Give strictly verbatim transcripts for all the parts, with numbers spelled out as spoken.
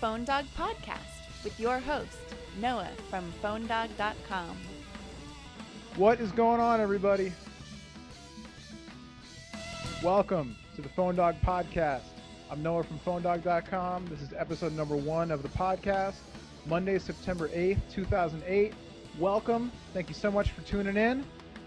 Phone Dog Podcast with your host, Noah from phone dog dot com. What is going on, everybody? Welcome to the Phone Dog Podcast. I'm Noah from phone dog dot com. This is episode number one of the podcast, Monday, September eighth, two thousand eight. Welcome. Thank you so much for tuning in.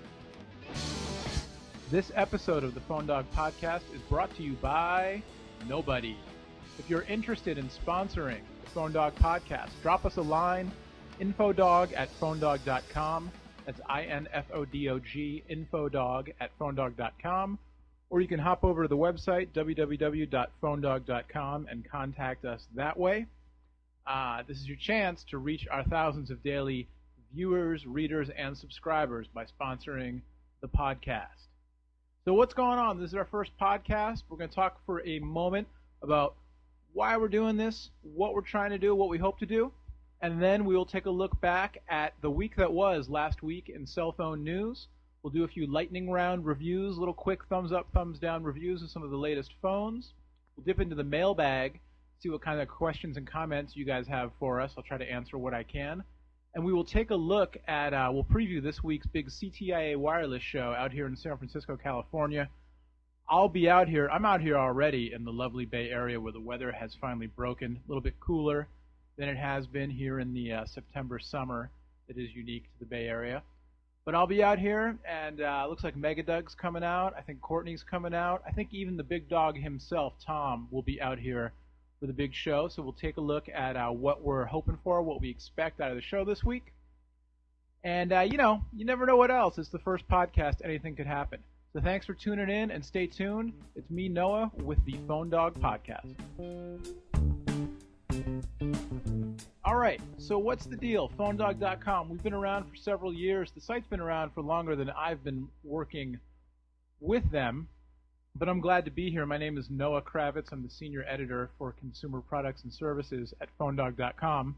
This episode of the Phone Dog Podcast is brought to you by nobody. If you're interested in sponsoring the Phone Dog Podcast, drop us a line, infodog at phone dog dot com. That's I N F O D O G, infodog at phone dog dot com. Or you can hop over to the website, w w w dot phone dog dot com, and contact us that way. Uh, this is your chance to reach our thousands of daily viewers, readers, and subscribers by sponsoring the podcast. So what's going on? This is our first podcast. We're going to talk for a moment about why we're doing this, what we're trying to do, what we hope to do, and then we will take a look back at the week that was last week in cell phone news. We'll do a few lightning round reviews, little quick thumbs up, thumbs down reviews of some of the latest phones. We'll dip into the mailbag, see what kind of questions and comments you guys have for us. I'll try to answer what I can. And we will take a look at, uh, we'll preview this week's big C T I A wireless show out here in San Francisco, California. I'll be out here. I'm out here already in the lovely Bay Area where the weather has finally broken, a little bit cooler than it has been here in the uh, September summer that is unique to the Bay Area. But I'll be out here, and uh, looks like Megadug's coming out. I think Courtney's coming out. I think even the big dog himself, Tom, will be out here for the big show. So we'll take a look at uh, what we're hoping for, what we expect out of the show this week. And, uh, you know, you never know what else. It's the first podcast. Anything could happen. So thanks for tuning in, and stay tuned. It's me, Noah, with the Phone Dog Podcast. All right, so what's the deal? phone dog dot com. We've been around for several years. The site's been around for longer than I've been working with them, but I'm glad to be here. My name is Noah Kravitz. I'm the senior editor for consumer products and services at phone dog dot com.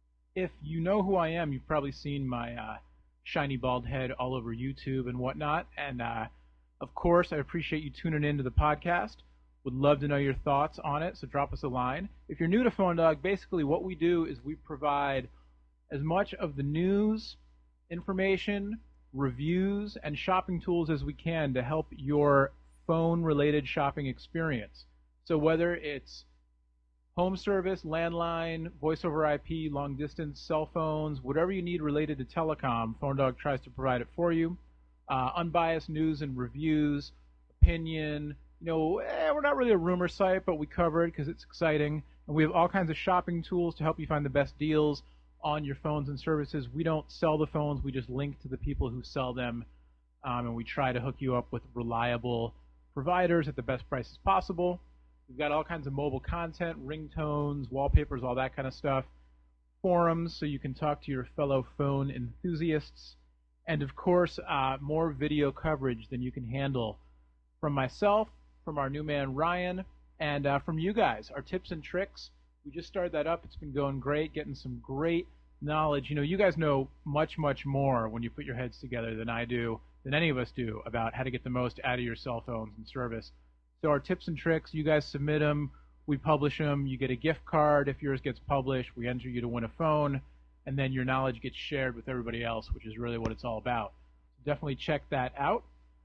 If you know who I am, you've probably seen my uh, shiny bald head all over YouTube and whatnot, and uh, of course, I appreciate you tuning in to the podcast. Would love to know your thoughts on it, so drop us a line. If you're new to Phone Dog, basically what we do is we provide as much of the news, information, reviews, and shopping tools as we can to help your phone-related shopping experience. So whether it's home service, landline, voice over I P, long-distance, cell phones, whatever you need related to telecom, Phone Dog tries to provide it for you. Uh, unbiased news and reviews, opinion. You know, eh, we're not really a rumor site, but we cover it because it's exciting. And we have all kinds of shopping tools to help you find the best deals on your phones and services. We don't sell the phones. We just link to the people who sell them. Um, and we try to hook you up with reliable providers at the best prices possible. We've got all kinds of mobile content, ringtones, wallpapers, all that kind of stuff. Forums, so you can talk to your fellow phone enthusiasts. And, of course, uh, more video coverage than you can handle from myself, from our new man Ryan, and uh, from you guys, our tips and tricks. We just started that up. It's been going great, getting some great knowledge. You know, you guys know much, much more when you put your heads together than I do, than any of us do, about how to get the most out of your cell phones and service. So our tips and tricks, you guys submit them. We publish them. You get a gift card if yours gets published. We enter you to win a phone. And then your knowledge gets shared with everybody else, which is really what it's all about. So definitely check that out.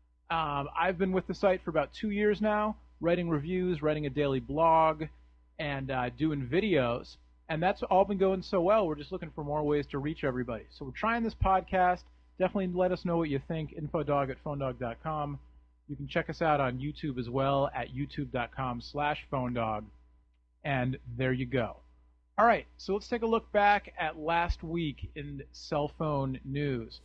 Um, I've been with the site for about two years now, writing reviews, writing a daily blog, and uh, doing videos. And that's all been going so well. We're just looking for more ways to reach everybody. So we're trying this podcast. Definitely let us know what you think. Infodog at phone dog dot com. You can check us out on YouTube as well at youtube dot com slash phone dog. And there you go. All right, so let's take a look back at last week in cell phone news.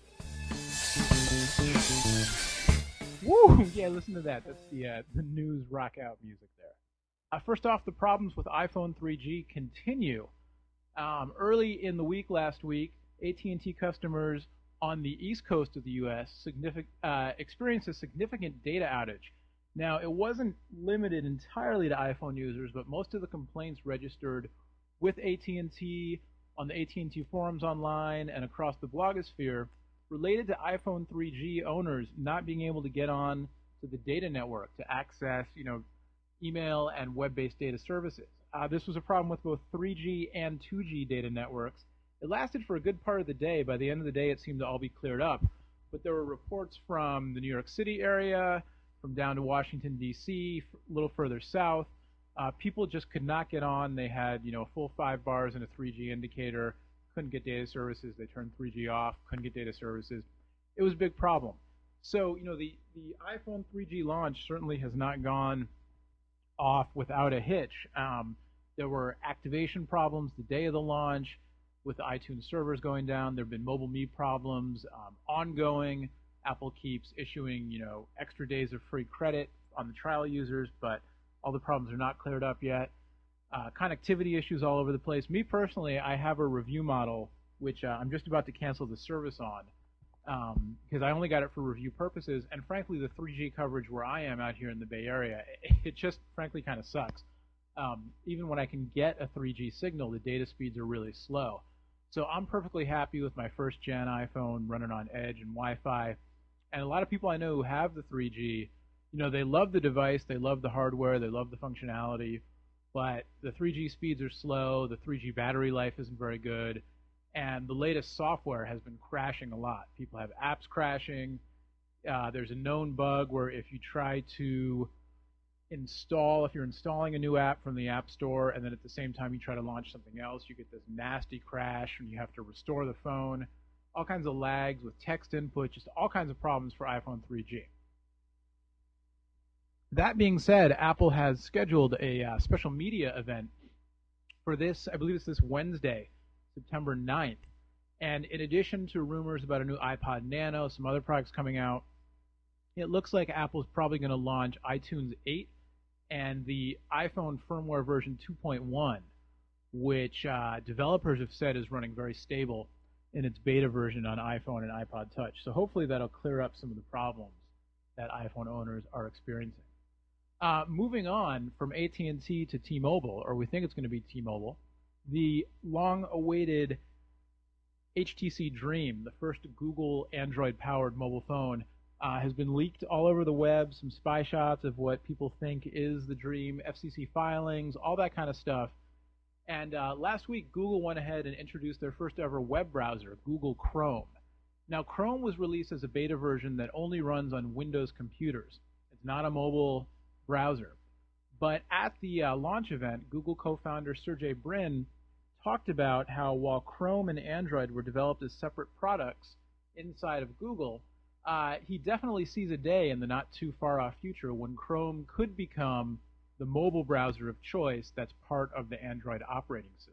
Woo! Yeah, listen to that. That's the uh, the news rock out music there. Uh, first off, the problems with iPhone three G continue. Um, early in the week last week, A T and T customers on the east coast of the U S significant, uh, experienced a significant data outage. Now, it wasn't limited entirely to iPhone users, but most of the complaints registered with A T and T on the A T and T forums online and across the blogosphere related to iPhone three G owners not being able to get on to the data network to access, you know, email and web-based data services. Uh, this was a problem with both three G and two G data networks. It lasted for a good part of the day. By the end of the day, it seemed to all be cleared up. But there were reports from the New York City area, from down to Washington, D C, a little further south. Uh, people just could not get on. They had, you know, full five bars and a three G indicator, couldn't get data services. They turned three G off, couldn't get data services. It was a big problem. So, you know, the, the iPhone three G launch certainly has not gone off without a hitch. Um, there were activation problems the day of the launch with the iTunes servers going down. There have been mobile me problems, um, ongoing. Apple keeps issuing, you know, extra days of free credit on the trial users, but all the problems are not cleared up yet. Uh, connectivity issues all over the place. Me personally, I have a review model, which uh, I'm just about to cancel the service on, because um, I only got it for review purposes, and frankly, the three G coverage where I am out here in the Bay Area, it, it just frankly kind of sucks. Um, even when I can get a three G signal, the data speeds are really slow. So I'm perfectly happy with my first gen iPhone running on Edge and Wi-Fi. And a lot of people I know who have the three G, you know, they love the device, they love the hardware, they love the functionality, but the three G speeds are slow, the three G battery life isn't very good, and the latest software has been crashing a lot. People have apps crashing. Uh, there's a known bug where if you try to install, if you're installing a new app from the App Store and then at the same time you try to launch something else, you get this nasty crash and you have to restore the phone. All kinds of lags with text input, just all kinds of problems for iPhone three G. That being said, Apple has scheduled a uh, special media event for this, I believe it's this Wednesday, September ninth. And in addition to rumors about a new iPod Nano, some other products coming out, it looks like Apple's probably going to launch iTunes eight and the iPhone firmware version two point one, which uh, developers have said is running very stable in its beta version on iPhone and iPod Touch. So hopefully that'll clear up some of the problems that iPhone owners are experiencing. Uh, moving on from A T and T to T-Mobile, or we think it's going to be T-Mobile, the long-awaited H T C Dream, the first Google Android-powered mobile phone, uh, has been leaked all over the web, some spy shots of what people think is the Dream, F C C filings, all that kind of stuff. And uh, last week, Google went ahead and introduced their first ever web browser, Google Chrome. Now, Chrome was released as a beta version that only runs on Windows computers. It's not a mobile browser. But at the uh, launch event, Google co-founder Sergey Brin talked about how while Chrome and Android were developed as separate products inside of Google, uh, he definitely sees a day in the not too far off future when Chrome could become the mobile browser of choice that's part of the Android operating system.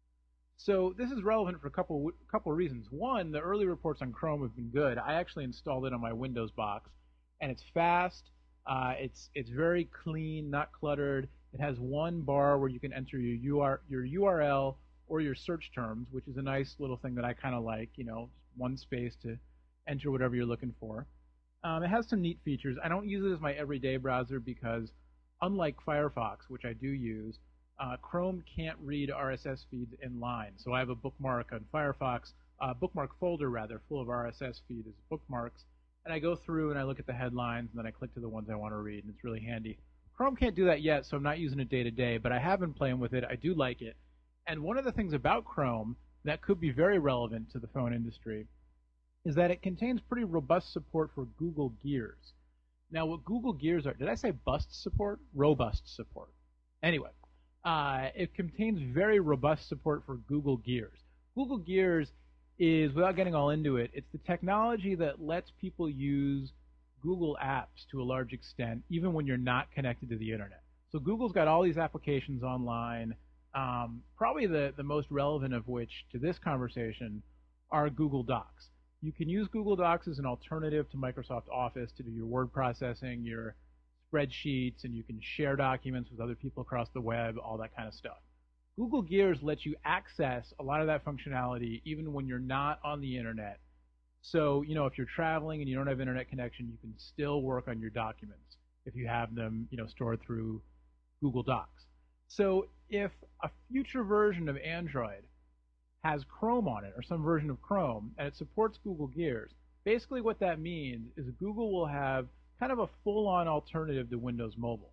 So this is relevant for a couple couple of reasons. One, the early reports on Chrome have been good. I actually installed it on my Windows box, and it's fast. Uh, it's it's very clean, not cluttered. It has one bar where you can enter your U R your U R L or your search terms, which is a nice little thing that I kind of like. You know, just one space to enter whatever you're looking for. Um, it has some neat features. I don't use it as my everyday browser because, unlike Firefox, which I do use, uh, Chrome can't read R S S feeds in line. So I have a bookmark on Firefox, uh, bookmark folder rather, full of R S S feeds as bookmarks. And I go through and I look at the headlines and then I click to the ones I want to read, and it's really handy. Chrome can't do that yet, so I'm not using it day to day, but I have been playing with it. I do like it. And one of the things about Chrome that could be very relevant to the phone industry is that it contains pretty robust support for Google Gears. Now, what Google Gears are, did I say bust support? Robust support. Anyway, uh, it contains very robust support for Google Gears. Google Gears is, without getting all into it, it's the technology that lets people use Google apps to a large extent, even when you're not connected to the internet. So Google's got all these applications online, um, probably the, the most relevant of which to this conversation are Google Docs. You can use Google Docs as an alternative to Microsoft Office to do your word processing, your spreadsheets, and you can share documents with other people across the web, all that kind of stuff. Google Gears lets you access a lot of that functionality even when you're not on the internet. So, you know, if you're traveling and you don't have internet connection, you can still work on your documents if you have them, you know, stored through Google Docs. So if a future version of Android has Chrome on it, or some version of Chrome, and it supports Google Gears, basically what that means is Google will have kind of a full-on alternative to Windows Mobile.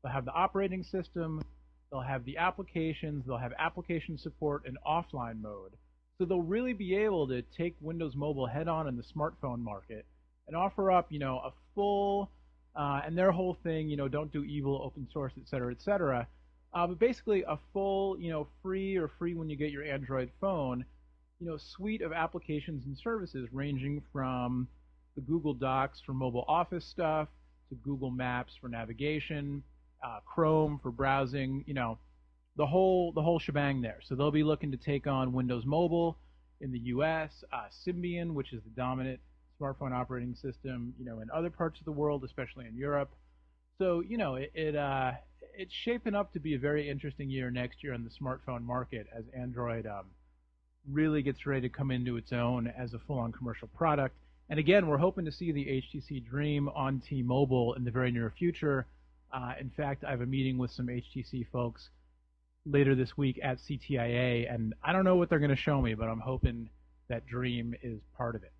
They'll have the operating system, they'll have the applications, they'll have application support in offline mode. So they'll really be able to take Windows Mobile head on in the smartphone market and offer up, you know, a full, uh, and their whole thing, you know, don't do evil, open source, et cetera, et cetera. Uh, but basically a full, you know, free or free when you get your Android phone, you know, suite of applications and services ranging from the Google Docs for mobile office stuff to Google Maps for navigation, uh, Chrome for browsing, you know, the whole the whole shebang there. So they'll be looking to take on Windows Mobile in the U S, uh, Symbian, which is the dominant smartphone operating system, you know, in other parts of the world, especially in Europe. So, you know, it, it uh, it's shaping up to be a very interesting year next year in the smartphone market as Android um, really gets ready to come into its own as a full-on commercial product. And again, we're hoping to see the H T C Dream on T-Mobile in the very near future. Uh, in fact, I have a meeting with some H T C folks later this week at C T I A, and I don't know what they're going to show me, but I'm hoping that Dream is part of it.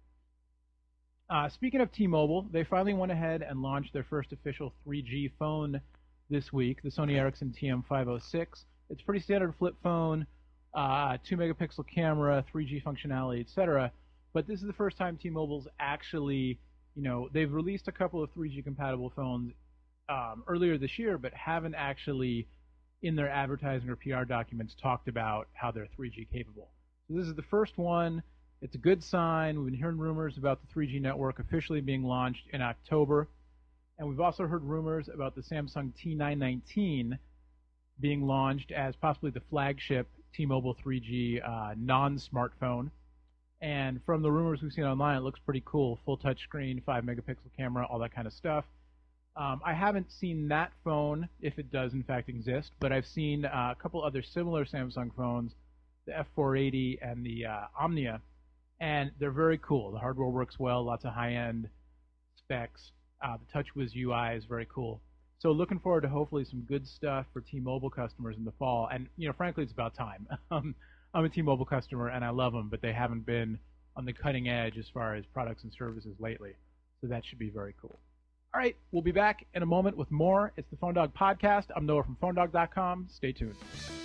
Uh, speaking of T-Mobile, they finally went ahead and launched their first official three G phone this week, the Sony Ericsson T M five oh six. It's a pretty standard flip phone, uh, two megapixel camera, three G functionality, et cetera. But this is the first time T-Mobile's actually, you know, they've released a couple of three G compatible phones um, earlier this year, but haven't actually, in their advertising or P R documents, talked about how they're three G capable. So this is the first one. It's a good sign. We've been hearing rumors about the three G network officially being launched in October. And we've also heard rumors about the Samsung T nine nineteen being launched as possibly the flagship T-Mobile three G uh, non-smartphone. And from the rumors we've seen online, it looks pretty cool. Full touchscreen, five megapixel camera, all that kind of stuff. Um, I haven't seen that phone, if it does in fact exist, but I've seen uh, a couple other similar Samsung phones, the F four eighty and the uh, Omnia, and they're very cool. The hardware works well, lots of high-end specs. Uh, the TouchWiz U I is very cool. So looking forward to hopefully some good stuff for T-Mobile customers in the fall. And, you know, frankly, it's about time. um, I'm a T-Mobile customer, and I love them, but they haven't been on the cutting edge as far as products and services lately. So that should be very cool. All right, we'll be back in a moment with more. It's the Phone Dog Podcast. I'm Noah from phone dog dot com. Stay tuned.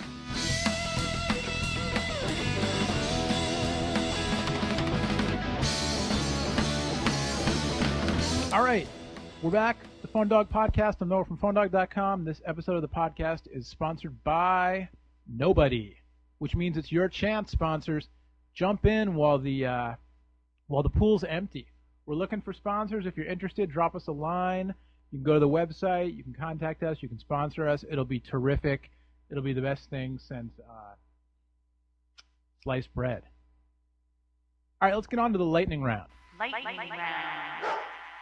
All right, we're back. The Phone Dog Podcast. I'm Noah from phone dog dot com. This episode of the podcast is sponsored by nobody, which means it's your chance, sponsors. Jump in while the uh, while the pool's empty. We're looking for sponsors. If you're interested, drop us a line. You can go to the website. You can contact us. You can sponsor us. It'll be terrific. It'll be the best thing since uh, sliced bread. All right, let's get on to the lightning round. Lightning, lightning round.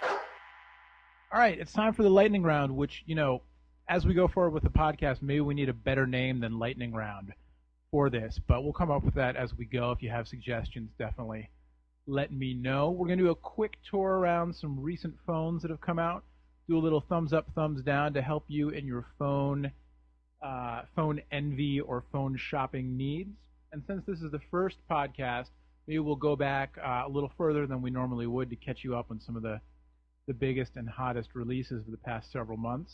All right, it's time for the lightning round, which, you know, as we go forward with the podcast, maybe we need a better name than lightning round for this, but we'll come up with that as we go. If you have suggestions, definitely let me know. We're going to do a quick tour around some recent phones that have come out, do a little thumbs up, thumbs down to help you in your phone uh, phone envy or phone shopping needs. And since this is the first podcast, maybe we'll go back uh, a little further than we normally would to catch you up on some of the, the biggest and hottest releases of the past several months.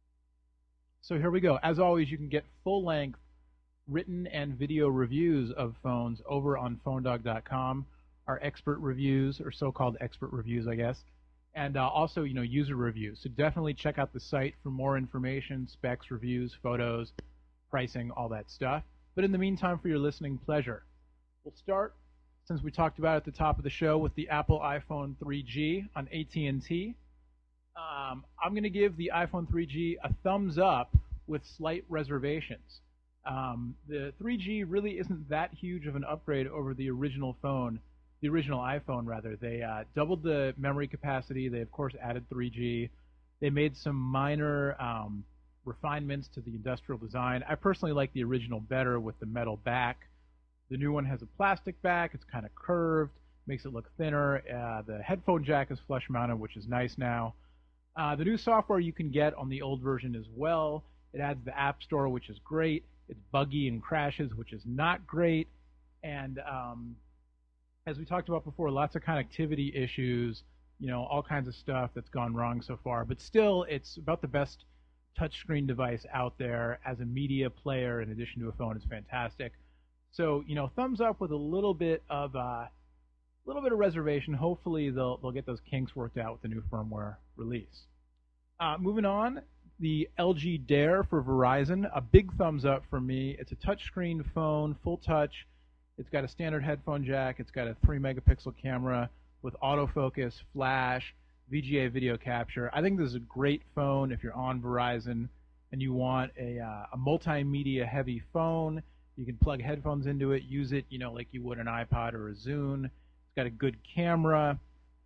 So here we go. As always, you can get full-length written and video reviews of phones over on phone dog dot com. Our expert reviews, or so-called expert reviews, I guess, and uh, also, you know, user reviews. So definitely check out the site for more information, specs, reviews, photos, pricing, all that stuff. But in the meantime, for your listening pleasure, we'll start, since we talked about it at the top of the show, with the Apple iPhone three G on A T and T. Um, I'm going to give the iPhone three G a thumbs up with slight reservations. Um, the three G really isn't that huge of an upgrade over the original phone. The original iPhone, rather. They uh, doubled the memory capacity. They, of course, added three G. They made some minor um, refinements to the industrial design. I personally like the original better with the metal back. The new one has a plastic back. It's kind of curved, makes it look thinner. Uh, the headphone jack is flush mounted, which is nice now. Uh, the new software you can get on the old version as well. It adds the App Store, which is great. It's buggy and crashes, which is not great. And um, as we talked about before, lots of connectivity issues, you know, all kinds of stuff that's gone wrong so far. But still, it's about the best touchscreen device out there as a media player in addition to a phone is fantastic. So, you know, thumbs up with a little bit of a uh, little bit of reservation. Hopefully they'll they'll get those kinks worked out with the new firmware release. Uh, moving on, the L G Dare for Verizon, a big thumbs up for me. It's a touchscreen phone, full touch. It's got a standard headphone jack. It's got a three megapixel camera with autofocus, flash, V G A video capture. I think this is a great phone if you're on Verizon and you want a, uh, a multimedia heavy phone. You can plug headphones into it, use it, you know, like you would an iPod or a Zune. It's got a good camera.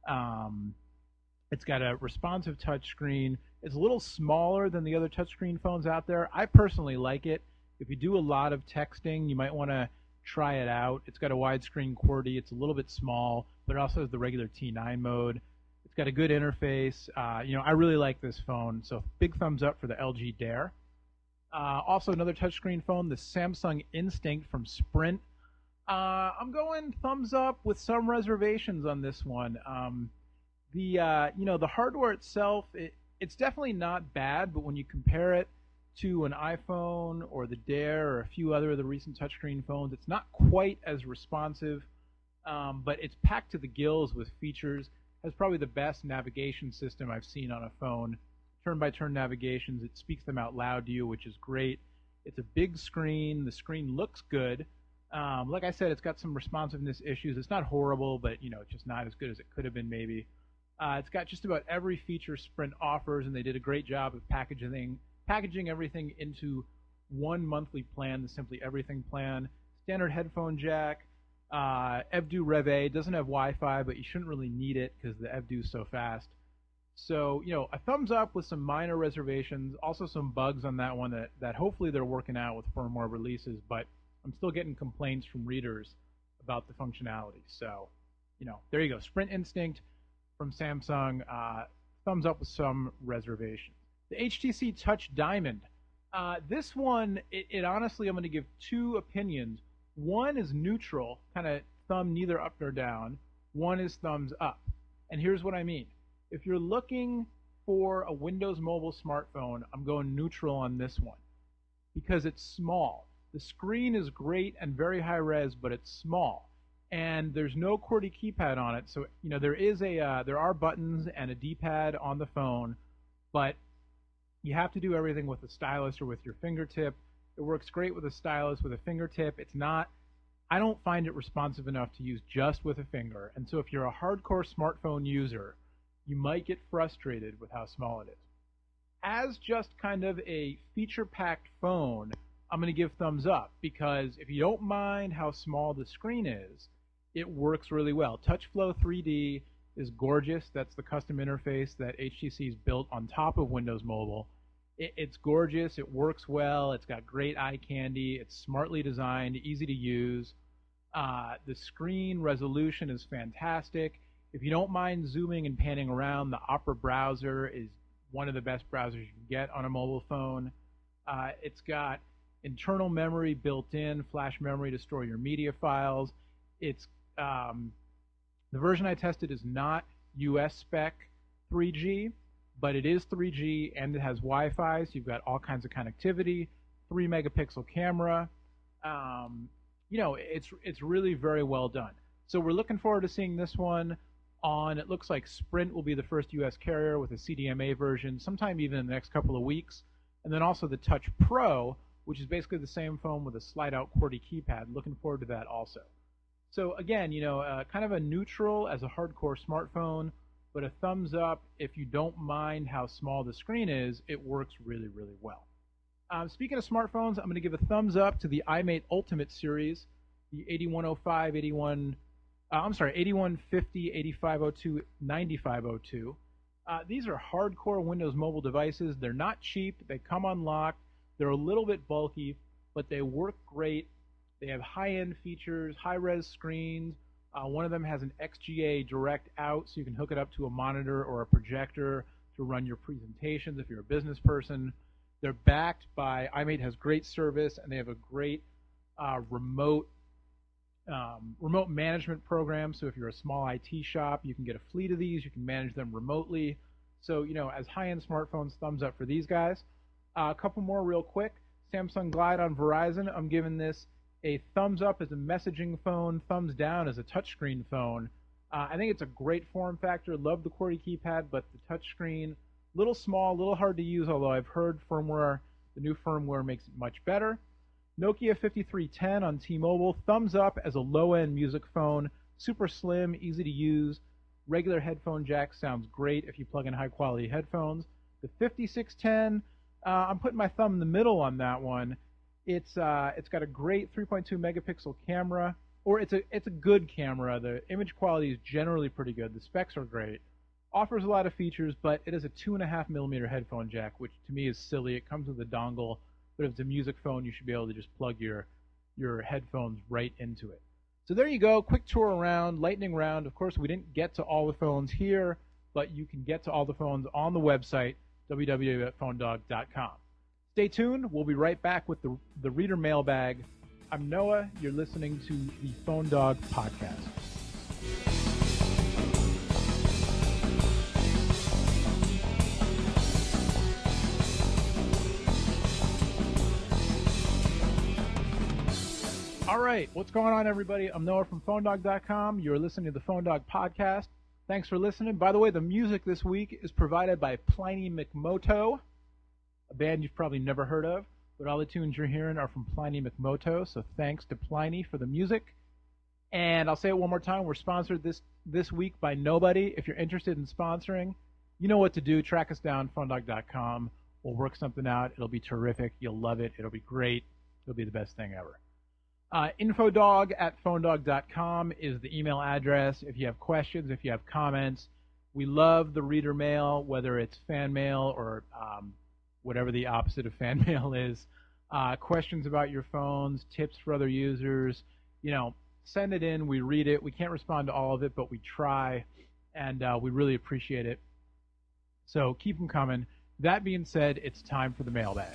Um, it's got a responsive touchscreen. It's a little smaller than the other touchscreen phones out there. I personally like it. If you do a lot of texting, you might want to try it out. It's got a widescreen QWERTY. It's a little bit small, but it also has the regular T nine mode. It's got a good interface. Uh, you know, I really like this phone, so big thumbs up for the L G Dare. Uh, also, another touchscreen phone, the Samsung Instinct from Sprint. Uh, I'm going thumbs up with some reservations on this one. Um, the uh, you know the hardware itself, it, it's definitely not bad, but when you compare it to an iPhone or the Dare or a few other of the recent touchscreen phones, it's not quite as responsive, um, but it's packed to the gills with features. Has probably the best navigation system I've seen on a phone. Turn-by-turn navigations, it speaks them out loud to you, which is great. It's a big screen. The screen looks good. Um, like I said, it's got some responsiveness issues. It's not horrible, but you know, it's just not as good as it could have been maybe. Uh, it's got just about every feature Sprint offers, and they did a great job of packaging packaging everything into one monthly plan, the Simply Everything plan. Standard headphone jack. Uh, EVDU Rev A doesn't have Wi-Fi, but you shouldn't really need it because the EVDU is so fast. So, you know, a thumbs up with some minor reservations. Also some bugs on that one that, that hopefully they're working out with firmware releases, but I'm still getting complaints from readers about the functionality. So, you know, there you go. Sprint Instinct from Samsung. Uh, thumbs up with some reservations. The H T C Touch Diamond. Uh, this one, it, it honestly, I'm going to give two opinions. One is neutral, kind of thumb neither up nor down. One is thumbs up. And here's what I mean. If you're looking for a Windows Mobile smartphone, I'm going neutral on this one because it's small. The screen is great and very high res, but it's small. And there's no QWERTY keypad on it. So, you know, there is a uh, there are buttons and a D-pad on the phone, but you have to do everything with a stylus or with your fingertip. It works great with a stylus, with a fingertip. It's not, I don't find it responsive enough to use just with a finger. And so if you're a hardcore smartphone user, you might get frustrated with how small it is. As just kind of a feature-packed phone, I'm going to give thumbs up because if you don't mind how small the screen is, it works really well. TouchFlow three D is gorgeous. That's the custom interface that H T C's built on top of Windows Mobile. It, it's gorgeous. It works well. It's got great eye candy. It's smartly designed, easy to use. Uh, the screen resolution is fantastic. If you don't mind zooming and panning around, the Opera browser is one of the best browsers you can get on a mobile phone. Uh, it's got internal memory built in, flash memory to store your media files. It's um, the version I tested is not U S spec three G, but it is three G and it has Wi-Fi, so you've got all kinds of connectivity, three megapixel camera. Um, you know, it's it's really very well done. So we're looking forward to seeing this one on, it looks like Sprint will be the first U S carrier with a C D M A version, sometime even in the next couple of weeks. And then also the Touch Pro, which is basically the same phone with a slide-out QWERTY keypad. Looking forward to that also. So again, you know, uh, kind of a neutral as a hardcore smartphone, but a thumbs up if you don't mind how small the screen is. It works really, really well. Um, speaking of smartphones, I'm going to give a thumbs up to the iMate Ultimate series, the eighty-one oh five, eighty-one, uh, I'm sorry, eighty-one fifty, eighty-five oh two, ninety-five oh two. Uh, these are hardcore Windows Mobile devices. They're not cheap. They come unlocked. They're a little bit bulky, but they work great. They have high-end features, high-res screens. Uh, one of them has an X G A direct out, so you can hook it up to a monitor or a projector to run your presentations if you're a business person. They're backed by, iMate has great service, and they have a great uh, remote um, remote management program. So if you're a small I T shop, you can get a fleet of these. You can manage them remotely. So, you know, as high-end smartphones, thumbs up for these guys. Uh, a couple more real quick. Samsung Glide on Verizon. I'm giving this a thumbs up as a messaging phone, thumbs down as a touchscreen phone. Uh, I think it's a great form factor. Love the QWERTY keypad, but the touchscreen, little small, little hard to use, although I've heard firmware, the new firmware makes it much better. Nokia fifty-three ten on T-Mobile, thumbs up as a low-end music phone, super slim, easy to use. Regular headphone jack sounds great if you plug in high-quality headphones. The fifty-six ten, uh, I'm putting my thumb in the middle on that one. It's uh, it's got a great three point two megapixel camera, or it's a it's a good camera. The image quality is generally pretty good. The specs are great. Offers a lot of features, but it is a two and a half millimeter headphone jack, which to me is silly. It comes with a dongle, but if it's a music phone, you should be able to just plug your your headphones right into it. So there you go. Quick tour around, lightning round. Of course, we didn't get to all the phones here, but you can get to all the phones on the website w w w dot phone dog dot com. Stay tuned. We'll be right back with the, the reader mailbag. I'm Noah. You're listening to the Phone Dog Podcast. All right. What's going on, everybody? I'm Noah from phone dog dot com. You're listening to the Phone Dog Podcast. Thanks for listening. By the way, the music this week is provided by Pliny McMoto, a band you've probably never heard of, but all the tunes you're hearing are from Pliny McMoto, so thanks to Pliny for the music. And I'll say it one more time, we're sponsored this, this week by nobody. If you're interested in sponsoring, you know what to do. Track us down, phone dog dot com. We'll work something out. It'll be terrific. You'll love it. It'll be great. It'll be the best thing ever. Uh, infodog at phone dog dot com is the email address. If you have questions, if you have comments, we love the reader mail, whether it's fan mail or um, whatever the opposite of fan mail is. Uh, questions about your phones, tips for other users, you know, send it in. We read it. We can't respond to all of it, but we try, and uh, we really appreciate it. So keep them coming. That being said, it's time for the mailbag.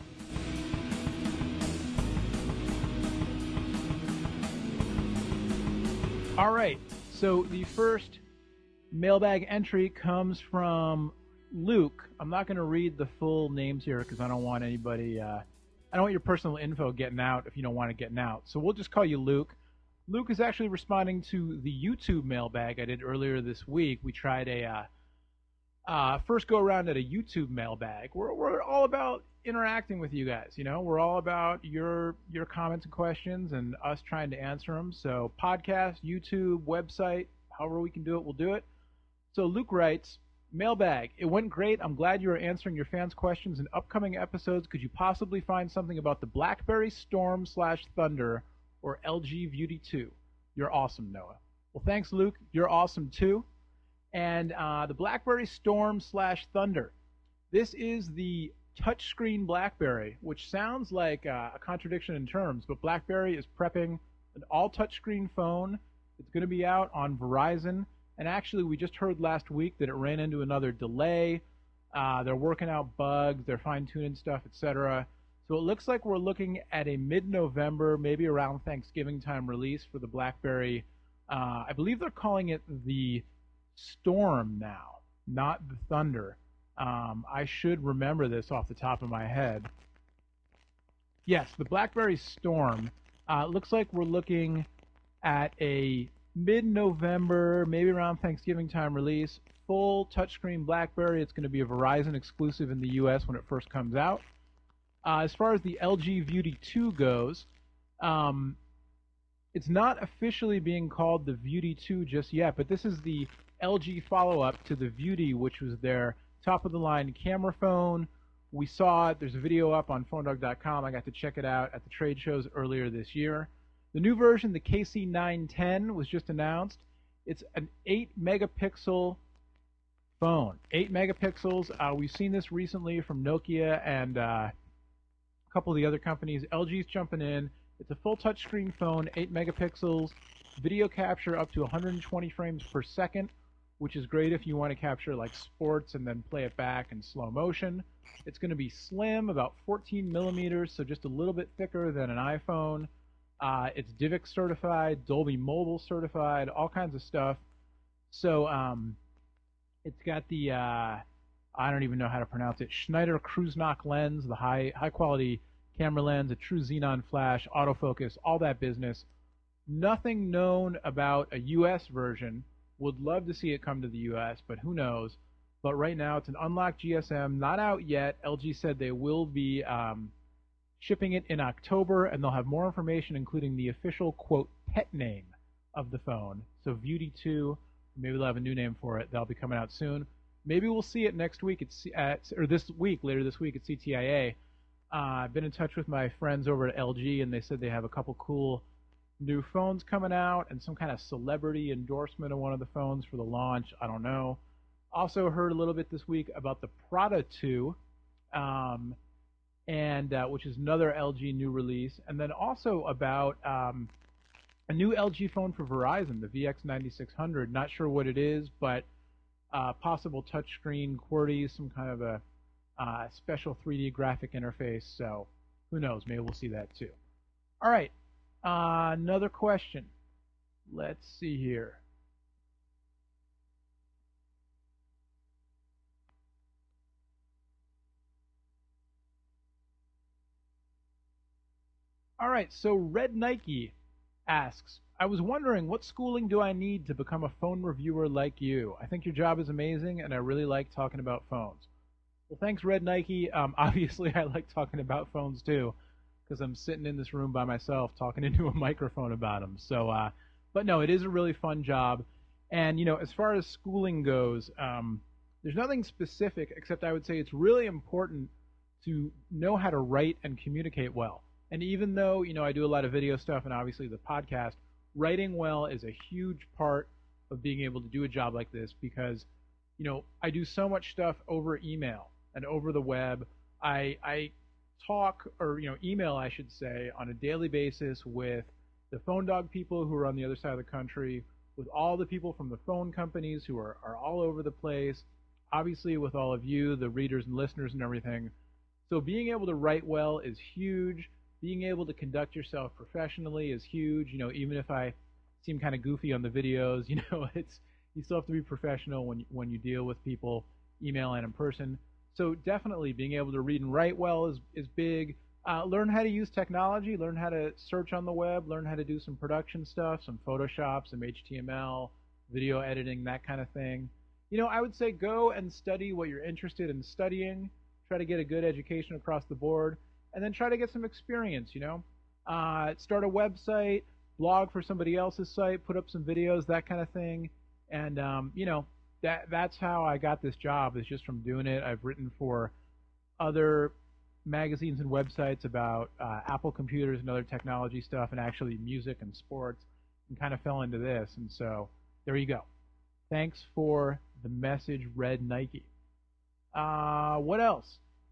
All right, so the first mailbag entry comes from Luke. I'm not going to read the full names here because I don't want anybody, uh, I don't want your personal info getting out if you don't want it getting out. So we'll just call you Luke. Luke is actually responding to the YouTube mailbag I did earlier this week. We tried a uh, uh, first go around at a YouTube mailbag. We're, we're all about interacting with you guys. You know, we're all about your your comments and questions and us trying to answer them. So podcast, YouTube, website, however we can do it, we'll do it. So Luke writes, mailbag, it went great. I'm glad you are answering your fans' questions in upcoming episodes. Could you possibly find something about the BlackBerry Storm slash Thunder or L G Beauty two? You're awesome, Noah. Well, thanks, Luke. You're awesome, too. And uh, the BlackBerry Storm slash Thunder. This is the touchscreen BlackBerry, which sounds like uh, a contradiction in terms, but BlackBerry is prepping an all touchscreen phone. It's going to be out on Verizon, and actually we just heard last week that it ran into another delay. Uh, they're working out bugs, they're fine-tuning stuff, et cetera. So it looks like we're looking at a mid-November, maybe around Thanksgiving time release for the BlackBerry. Uh, I believe they're calling it the Storm now, not the Thunder. Um, I should remember this off the top of my head. Yes, the BlackBerry Storm. Uh, looks like we're looking at a mid-November, maybe around Thanksgiving time release. Full touchscreen BlackBerry. It's going to be a Verizon exclusive in the U S when it first comes out. Uh, as far as the L G Beauty two goes, um, it's not officially being called the Beauty two just yet, but this is the L G follow-up to the Beauty, which was their top-of-the-line camera phone. We saw it. There's a video up on phone dog dot com. I got to check it out at the trade shows earlier this year. The new version, the K C nine ten, was just announced. It's an eight megapixel phone. eight megapixels. Uh, we've seen this recently from Nokia and uh, a couple of the other companies. L G's jumping in. It's a full touchscreen phone, eight megapixels, video capture up to one hundred twenty frames per second, which is great if you want to capture like sports and then play it back in slow motion. It's going to be slim, about fourteen millimeters, so just a little bit thicker than an iPhone. Uh, it's D V I C certified, Dolby Mobile certified, all kinds of stuff. So um, it's got the uh, I don't even know how to pronounce it. Schneider Kreuznach lens, the high high quality camera lens, a true xenon flash, autofocus, all that business. Nothing known about a U S version. Would love to see it come to the U S, but who knows? But right now it's an unlocked G S M, not out yet. L G said they will be um, shipping it in October, and they'll have more information, including the official, quote, pet name of the phone. So Vuity two, maybe they'll have a new name for it. That'll be coming out soon. Maybe we'll see it next week at, C- at or this week, later this week at C T I A. Uh, I've been in touch with my friends over at L G, and they said they have a couple cool new phones coming out and some kind of celebrity endorsement of one of the phones for the launch. I don't know. Also heard a little bit this week about the Prada two, um, and uh, which is another L G new release, and then also about um, a new L G phone for Verizon, the V X ninety-six hundred. Not sure what it is, but uh, possible touchscreen QWERTY, some kind of a uh, special three D graphic interface. So who knows? Maybe we'll see that too. All right, uh, another question. Let's see here. All right, so Red Nike asks, I was wondering what schooling do I need to become a phone reviewer like you? I think your job is amazing, and I really like talking about phones. Well, thanks, Red Nike. Um, obviously, I like talking about phones too, because I'm sitting in this room by myself talking into a microphone about them. So, uh, but no, it is a really fun job. And you know, as far as schooling goes, um, there's nothing specific except I would say it's really important to know how to write and communicate well. And even though, you know, I do a lot of video stuff and obviously the podcast, writing well is a huge part of being able to do a job like this because, you know, I do so much stuff over email and over the web. I, I talk, or, you know, email, I should say, on a daily basis with the Phone Dog people who are on the other side of the country, with all the people from the phone companies who are, are all over the place, obviously with all of you, the readers and listeners and everything. So being able to write well is huge. Being able to conduct yourself professionally is huge. You know, even if I seem kind of goofy on the videos, you know, it's you still have to be professional when when you deal with people, email and in person. So definitely being able to read and write well is is big. Uh, learn how to use technology. Learn how to search on the web. Learn how to do some production stuff, some Photoshop, some H T M L, video editing, that kind of thing. You know, I would say go and study what you're interested in studying. Try to get a good education across the board. And then try to get some experience, you know. Uh, start a website, blog for somebody else's site, put up some videos, that kind of thing. And, um, you know, that that's how I got this job, is just from doing it. I've written for other magazines and websites about uh, Apple computers and other technology stuff, and actually music and sports, and kind of fell into this. And so there you go. Thanks for the message, Red Nike. Uh, what else?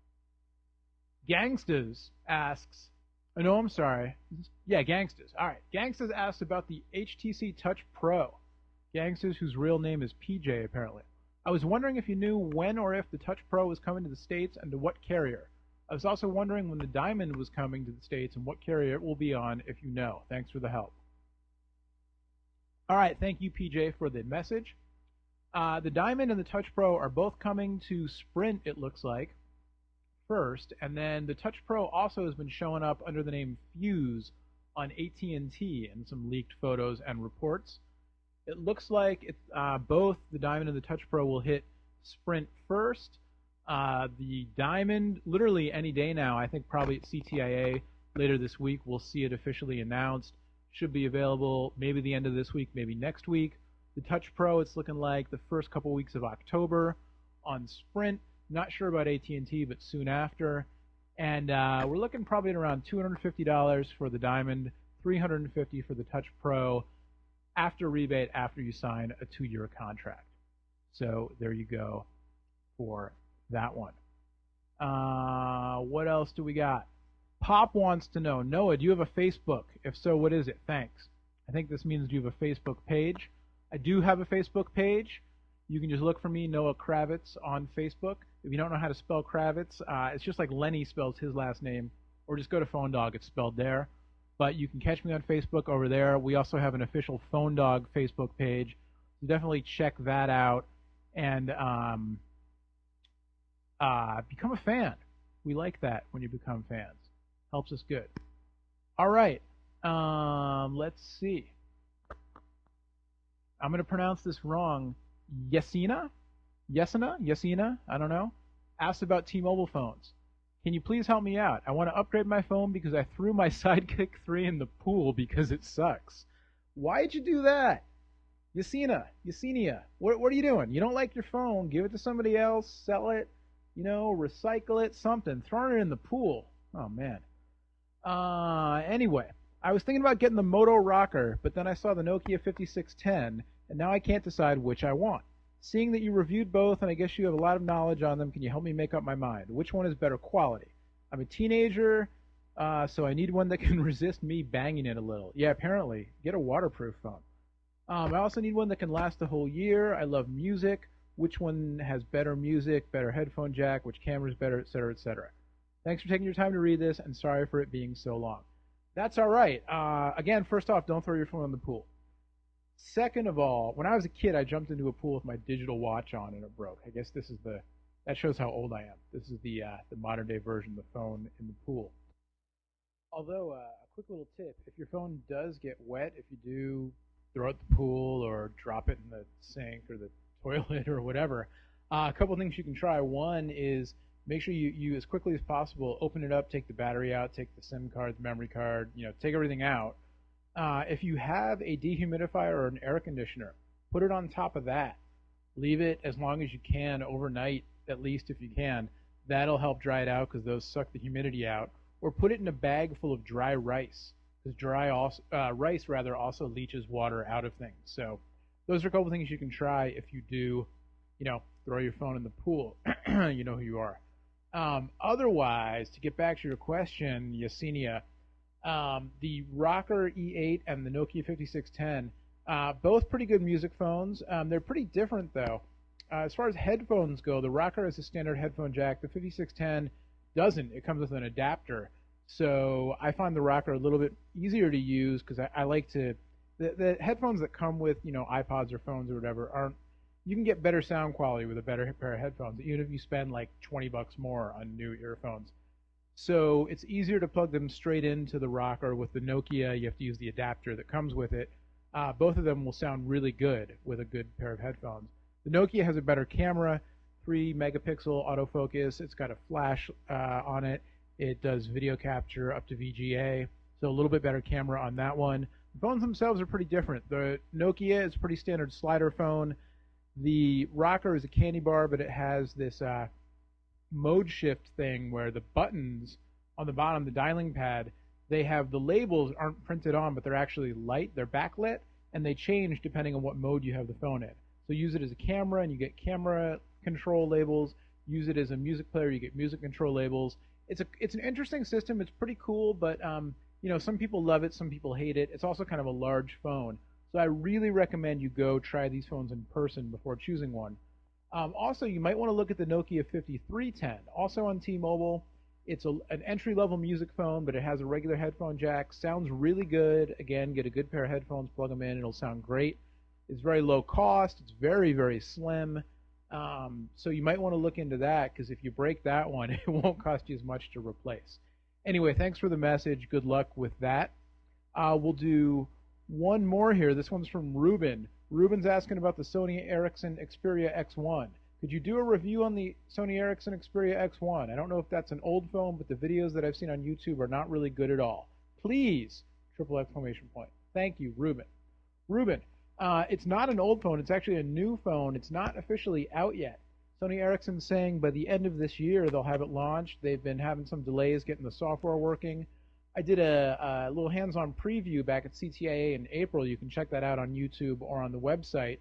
Gangsters asks, oh, no, I'm sorry. Yeah, Gangsters. All right. Gangsters asks about the H T C Touch Pro. Gangsters, whose real name is P J, apparently. I was wondering if you knew when or if the Touch Pro was coming to the States and to what carrier. I was also wondering when the Diamond was coming to the States and what carrier it will be on, if you know. Thanks for the help. All right. Thank you, P J, for the message. Uh, the Diamond and the Touch Pro are both coming to Sprint, it looks like, first, and then the Touch Pro also has been showing up under the name Fuse on A T and T in some leaked photos and reports. It looks like it, uh, both the Diamond and the Touch Pro will hit Sprint first. Uh, the Diamond, literally any day now, I think probably at C T I A later this week, we'll see it officially announced. Should be available maybe the end of this week, maybe next week. The Touch Pro, it's looking like the first couple weeks of October on Sprint. Not sure about A T and T, but soon after. And uh, we're looking probably at around two hundred fifty dollars for the Diamond, three hundred fifty dollars for the Touch Pro, after rebate, after you sign a two-year contract. So there you go for that one. Uh, what else do we got? Pop wants to know, Noah, do you have a Facebook? If so, what is it? Thanks. I think this means do you have a Facebook page? I do have a Facebook page. You can just look for me, Noah Kravitz, on Facebook. If you don't know how to spell Kravitz, uh, it's just like Lenny spells his last name, or just go to Phone Dog. It's spelled there. But you can catch me on Facebook over there. We also have an official Phone Dog Facebook page, so definitely check that out. And um, uh, become a fan. We like that when you become fans. Helps us good. All right. Um, let's see. I'm going to pronounce this wrong. Yesina? Yesina? Yesina? I don't know. Asked about T-Mobile phones. Can you please help me out? I want to upgrade my phone because I threw my Sidekick three in the pool because it sucks. Why'd you do that? Yesina, Yesenia, what, what are you doing? You don't like your phone, give it to somebody else, sell it, you know, recycle it, something. Throwing it in the pool. Oh, man. Uh, anyway, I was thinking about getting the Moto Rocker, but then I saw the Nokia fifty-six ten, and now I can't decide which I want. Seeing that you reviewed both, and I guess you have a lot of knowledge on them, can you help me make up my mind? Which one is better quality? I'm a teenager, uh, so I need one that can resist me banging it a little. Yeah, apparently. Get a waterproof phone. Um, I also need one that can last the whole year. I love music. Which one has better music, better headphone jack, which camera is better, et cetera, et cetera. Thanks for taking your time to read this, and sorry for it being so long. That's all right. Uh, again, first off, don't throw your phone in the pool. Second of all, when I was a kid, I jumped into a pool with my digital watch on and it broke. I guess this is the, that shows how old I am. This is the uh, the modern day version of the phone in the pool. Although, uh, a quick little tip, if your phone does get wet, if you do throw it in the pool or drop it in the sink or the toilet or whatever, uh, a couple things you can try. One is make sure you, you, as quickly as possible, open it up, take the battery out, take the SIM card, the memory card, you know, take everything out. Uh, if you have a dehumidifier or an air conditioner, put it on top of that. Leave it as long as you can overnight, at least if you can. That'll help dry it out because those suck the humidity out. Or put it in a bag full of dry rice, because dry also, uh, rice rather also leaches water out of things. So those are a couple things you can try if you do, you know, throw your phone in the pool. You know who you are. Um, otherwise, to get back to your question, Yesenia, Um, the Rocker E eight and the Nokia fifty-six ten, uh, both pretty good music phones. Um, they're pretty different, though. Uh, as far as headphones go, the Rocker has a standard headphone jack. The fifty-six ten doesn't. It comes with an adapter. So I find the Rocker a little bit easier to use because I, I like to... The, the headphones that come with, you know, iPods or phones or whatever aren't... You can get better sound quality with a better pair of headphones, even if you spend like twenty bucks more on new earphones. So it's easier to plug them straight into the Rocker. With the Nokia, you have to use the adapter that comes with it. Uh, both of them will sound really good with a good pair of headphones. The Nokia has a better camera, three megapixel autofocus. It's got a flash uh, on it. It does video capture up to V G A, so a little bit better camera on that one. The phones themselves are pretty different. The Nokia is a pretty standard slider phone. The Rocker is a candy bar, but it has this... Uh, mode shift thing where the buttons on the bottom, the dialing pad, they have the labels aren't printed on, but they're actually light, they're backlit, and they change depending on what mode you have the phone in. So use it as a camera and you get camera control labels. Use it as a music player, you get music control labels. It's a it's an interesting system. It's pretty cool, but um, you know, some people love it, some people hate it. It's also kind of a large phone. So I really recommend you go try these phones in person before choosing one. Um, also, you might want to look at the Nokia fifty-three ten, also on T-Mobile. It's a, an entry-level music phone, but it has a regular headphone jack. Sounds really good. Again, get a good pair of headphones, plug them in, it'll sound great. It's very low cost. It's very, very slim. Um, so you might want to look into that, because if you break that one, it won't cost you as much to replace. Anyway, thanks for the message. Good luck with that. Uh, we'll do one more here. This one's from Ruben. Ruben's asking about the Sony Ericsson Xperia X one. Could you do a review on the Sony Ericsson Xperia X one? I don't know if that's an old phone, but the videos that I've seen on YouTube are not really good at all. Please! Triple exclamation point. Thank you, Ruben. Ruben, uh, it's not an old phone. It's actually a new phone. It's not officially out yet. Sony Ericsson's saying by the end of this year they'll have it launched. They've been having some delays getting the software working. I did a, a little hands-on preview back at C T I A in April. You can check that out on YouTube or on the website.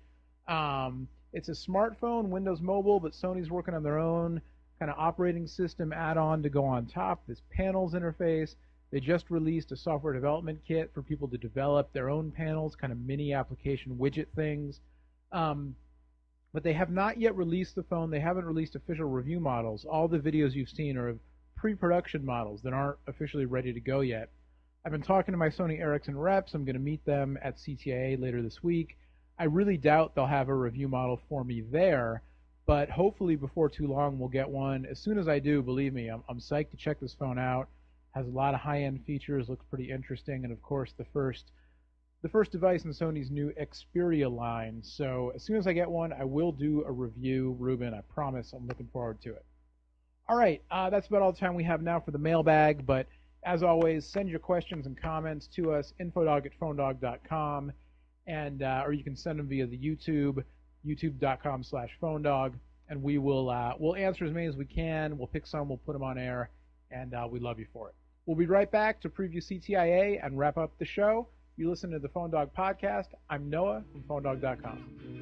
Um, it's a smartphone, Windows Mobile, but Sony's working on their own kind of operating system add-on to go on top. This panels interface. They just released a software development kit for people to develop their own panels, kind of mini application widget things. Um, but they have not yet released the phone. They haven't released official review models. All the videos you've seen are of pre-production models that aren't officially ready to go yet. I've been talking to my Sony Ericsson reps. I'm going to meet them at C T I A later this week. I really doubt they'll have a review model for me there, but hopefully before too long we'll get one. As soon as I do, believe me, I'm, I'm psyched to check this phone out. Has a lot of high-end features, looks pretty interesting, and of course the first the first device in Sony's new Xperia line. So as soon as I get one, I will do a review, Ruben. I promise. I'm looking forward to it. All right, uh, that's about all the time we have now for the mailbag, but as always, send your questions and comments to us, infodog at phonedog dot com, and uh, or you can send them via the YouTube, youtube.com slash phonedog, and we will uh, we'll answer as many as we can. We'll pick some, we'll put them on air, and uh, we love you for it. We'll be right back to preview C T I A and wrap up the show. You listen to the Phone Dog Podcast. I'm Noah from phonedog dot com.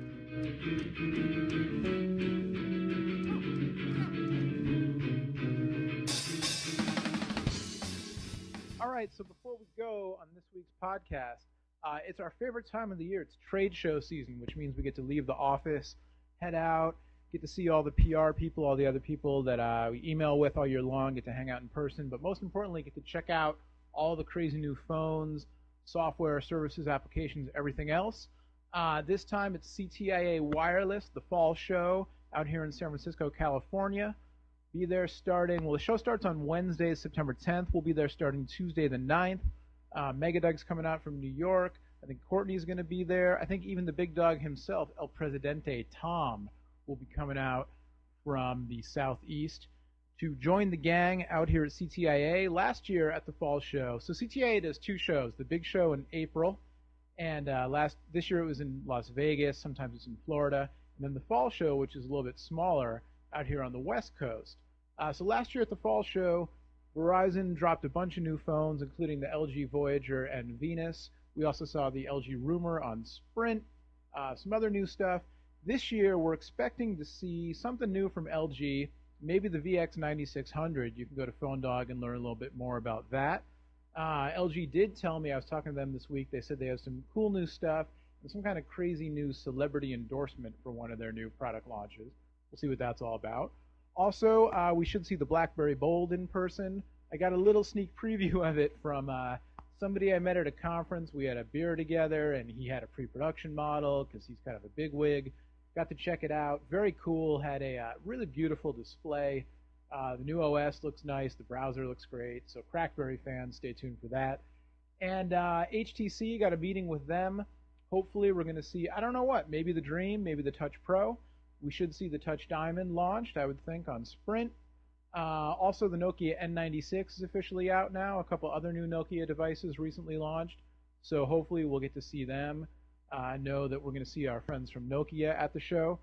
All right, so before we go on this week's podcast, uh, it's our favorite time of the year. It's trade show season, which means we get to leave the office, head out, get to see all the P R people, all the other people that uh, we email with all year long, get to hang out in person, but most importantly, get to check out all the crazy new phones, software, services, applications, everything else. Uh, this time it's C T I A Wireless, the fall show out here in San Francisco, California. Be there starting, well, the show starts on Wednesday, September tenth. We'll be there starting Tuesday the ninth. Uh, Megadug's coming out from New York. I think Courtney's going to be there. I think even the big dog himself, El Presidente, Tom, will be coming out from the southeast to join the gang out here at C T I A. Last year at the fall show, so C T I A does two shows, the big show in April, and uh, last this year it was in Las Vegas, sometimes it's in Florida, and then the fall show, which is a little bit smaller, out here on the West Coast. Uh, so last year at the fall show, Verizon dropped a bunch of new phones, including the L G Voyager and Venus. We also saw the L G Rumor on Sprint, uh, some other new stuff. This year, we're expecting to see something new from L G, maybe the V X ninety-six hundred. You can go to PhoneDog and learn a little bit more about that. Uh, L G did tell me, I was talking to them this week, they said they have some cool new stuff and some kind of crazy new celebrity endorsement for one of their new product launches. We'll see what that's all about. Also, uh, we should see the BlackBerry Bold in person. I got a little sneak preview of it from uh, somebody I met at a conference. We had a beer together, and he had a pre-production model because he's kind of a bigwig. Got to check it out. Very cool. Had a uh, really beautiful display. Uh, the new O S looks nice. The browser looks great. So Crackberry fans, stay tuned for that. And uh, H T C, got a meeting with them. Hopefully we're going to see, I don't know what, maybe the Dream, maybe the Touch Pro. We should see the Touch Diamond launched, I would think, on Sprint. Uh, also, the Nokia N ninety-six is officially out now. A couple other new Nokia devices recently launched. So hopefully we'll get to see them. I uh, know that we're going to see our friends from Nokia at the show.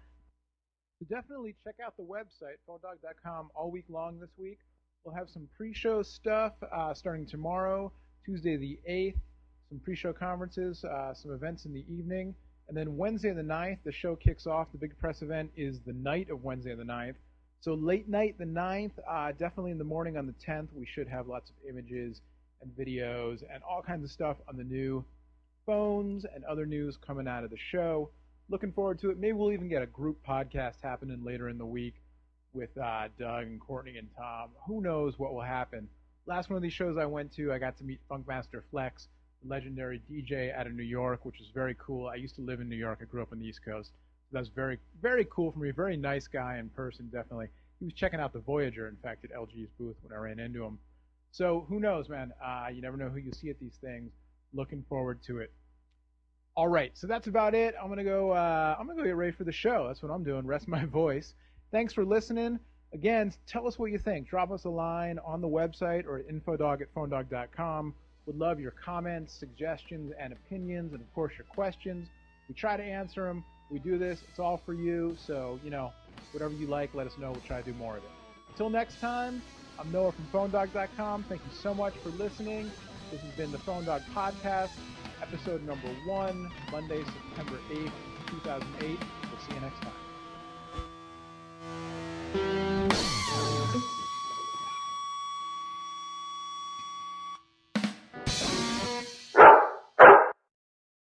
So definitely check out the website, phonedog dot com, all week long this week. We'll have some pre-show stuff uh, starting tomorrow, Tuesday the eighth, some pre-show conferences, uh, some events in the evening. And then Wednesday the ninth, the show kicks off. The big press event is the night of Wednesday the ninth. So late night the ninth, uh, definitely in the morning on the tenth, we should have lots of images and videos and all kinds of stuff on the new phones and other news coming out of the show. Looking forward to it. Maybe we'll even get a group podcast happening later in the week with uh, Doug and Courtney and Tom. Who knows what will happen. Last one of these shows I went to, I got to meet Funkmaster Flex, the legendary D J out of New York, which is very cool. I used to live in New York. I grew up on the East Coast. So that's very, very cool for me. Very nice guy in person, definitely. He was checking out the Voyager, in fact, at L G's booth when I ran into him. So who knows, man? Uh, you never know who you see at these things. Looking forward to it. All right, so that's about it. I'm gonna go. Uh, I'm gonna go get ready for the show. That's what I'm doing. Rest my voice. Thanks for listening. Again, tell us what you think. Drop us a line on the website or at infodog at phonedog dot com. Would love your comments, suggestions, and opinions, and of course your questions. We try to answer them. We do this. It's all for you. So you know, whatever you like, let us know. We'll try to do more of it. Until next time, I'm Noah from phonedog dot com. Thank you so much for listening. This has been the Phone Dog Podcast, episode number one, Monday, September eighth, two thousand eight. We'll see you next time.